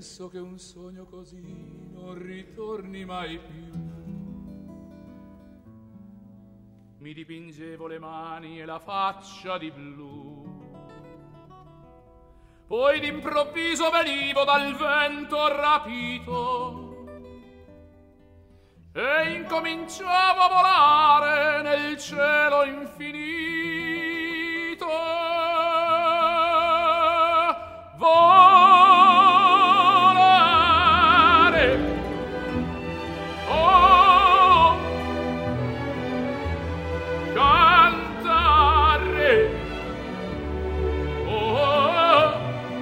penso che un sogno così non ritorni mai più. Mi dipingevo le mani e la faccia di blu, poi d'improvviso venivo dal vento rapito e incominciavo a volare nel cielo infinito. Volare, oh, cantare, oh,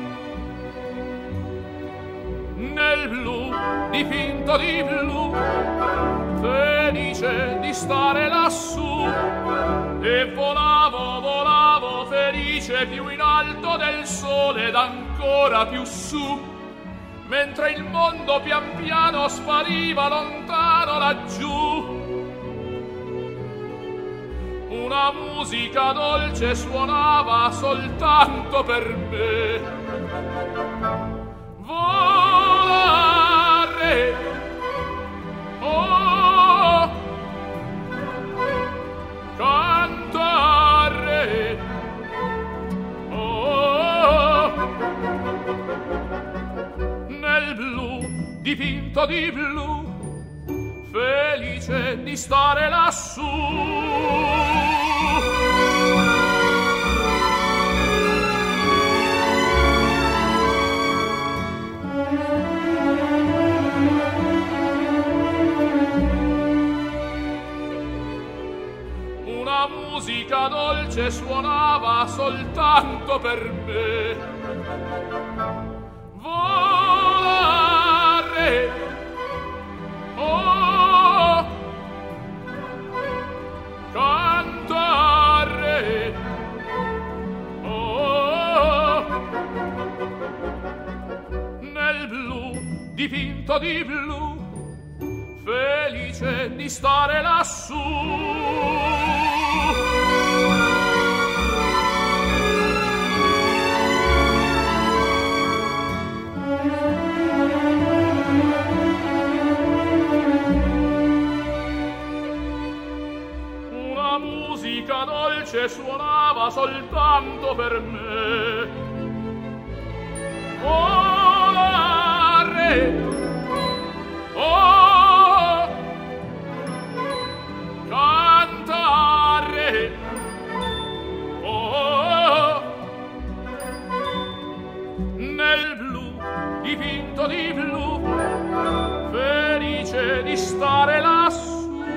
nel blu, dipinto di blu, felice di stare lassù, e volavo, volavo felice più in alto del sole ed ancora più su, mentre il mondo pian piano spariva lontano laggiù. Una musica dolce suonava soltanto per me. Volare, oh, cantare, oh, nel blu, dipinto di blu, felice di stare lassù. Una musica dolce suonava soltanto per me. Volare, oh, cantare, oh, nel blu, dipinto di blu, felice di stare lassù. Una musica dolce suonava soltanto per me. Volare, oh, cantare, oh, nel blu, dipinto di blu, felice di stare lassù.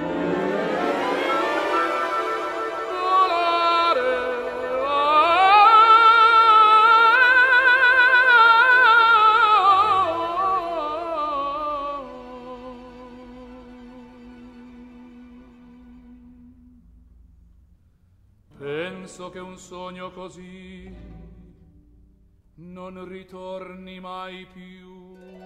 Penso che un sogno così non ritorni mai più.